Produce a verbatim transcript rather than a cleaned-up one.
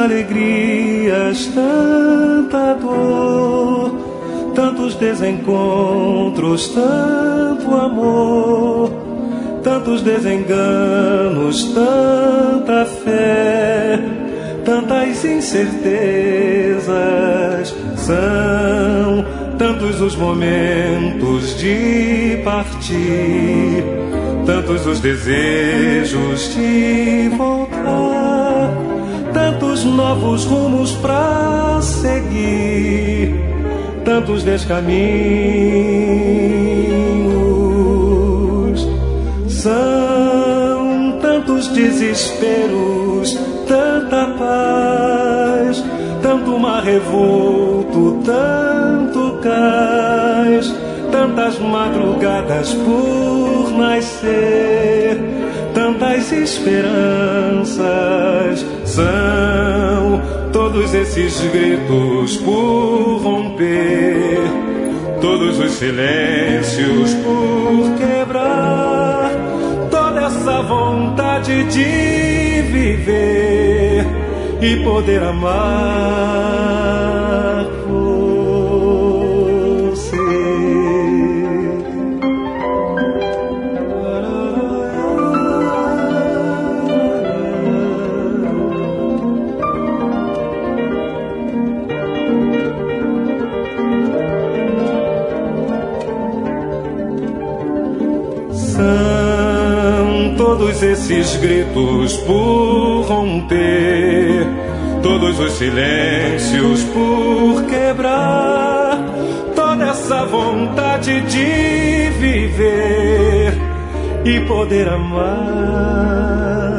alegrias, tanta dor, tantos desencontros, tanto amor, tantos desenganos, tanta fé, tantas incertezas. São tantos os momentos de partir, tantos os desejos de voltar, tantos novos rumos pra seguir, tantos descaminhos. São tantos desesperos, tanta paz, tanto mar revolto, tanto cais, tantas madrugadas por nascer, tantas esperanças. São todos esses gritos por romper, todos os silêncios por quebrar, toda essa vontade de viver e poder amar você. São todos esses gritos por romper, todos os silêncios por quebrar, toda essa vontade de viver e poder amar